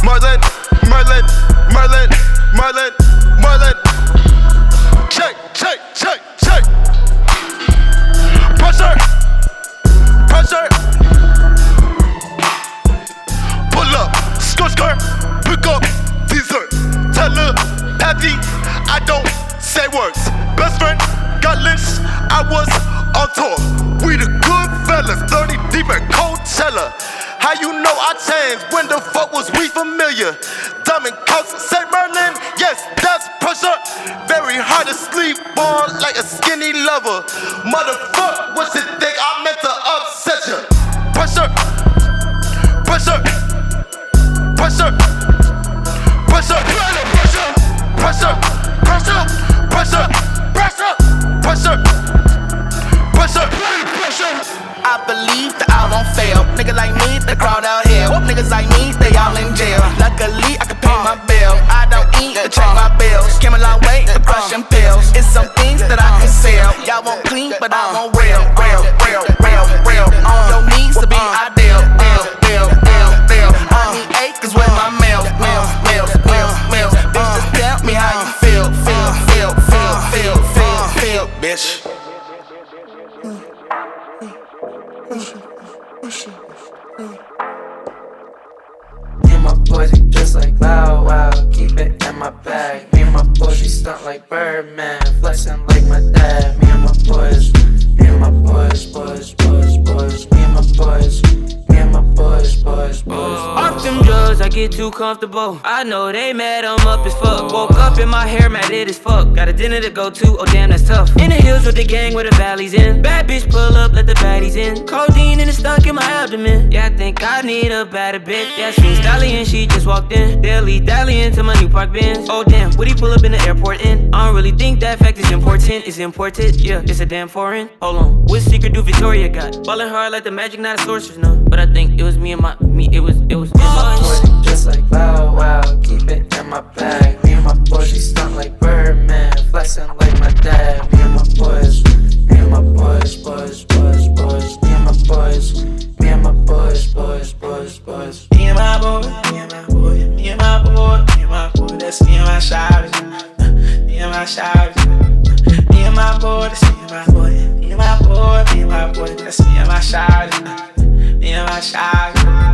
Merlin, Merlin, Merlin, Merlin, Merlin. Check, check, check, check. Pressure, pressure. Pull up, skirt, skirt. Pick up, dessert. Telepathy, I don't say words. Best friend, got lips, I was on tour. We the good fellas, 30 deep at Coachella. How you know I changed? When the fuck was we familiar? Diamond cuffs, say Merlin, yes, that's pressure. Very hard to sleep on like a skinny lover. Motherfucker, what you think I meant to upset you? Pressure, pressure, pressure, pressure, pressure, pressure, pressure, pressure, pressure, pressure, pressure. I believe that I won't fail. Niggas like me, they crawled out hell. Niggas like me, they all in jail. Luckily, I can pay my bill. I don't eat to check my bills. Came a long way to crushing pills. It's some things that I can sell. Y'all want clean, but I want real, real, real, real, real. On your knees to be ideal, deal, deal, deal, deal. I need acres with my meals, meals, meals, meals, meals. Bitch, just tell me how you feel, feel, feel, feel, feel, feel, feel, bitch. Me and my boys, we just like Bow Wow. Keep it in my bag. Me and my boys, we stunt like Birdman. Flexing like my dad. Me and my boys, me and my boys, boys, boys, boys. Me and my boys, me and my boys, boys, boys. Off them drugs, I get too comfortable. I know they mad, I'm up as fuck. Woke up in my hair, matted as fuck. Got a dinner to go to, oh damn, that's tough. In the hills with the gang where the valley's in. Bad bitch pull up, let the baddies in. Codeine and it's stuck in my abdomen. Yeah, I think I need a better bitch. Yeah, sweet stallion, she just walked in. Daily dallying to my new park Benz. Oh damn, would he pull up in the airport in? I don't really think that fact is important. It's imported, yeah, it's a damn foreign. Hold on, what secret do Victoria got? Ballin' hard like the magic, not a sorceress, no. But I think it was me and my, it was boys, just like Bow Wow, keep it in my bag. Me and my boys, we stunt like Birdman, flexing like my dad. Me and my boys, me and my boys, boys, boys, boys. Me and my boys, me and my boys, boys, boys, boys. Me and my boy, me and my boy, me and my boy, me and my boy. That's me and my shawty, me and my shawty. Me and my boy, that's me and my boy, me and my boy, me and my boy. That's me and my shawty, me and my shawty.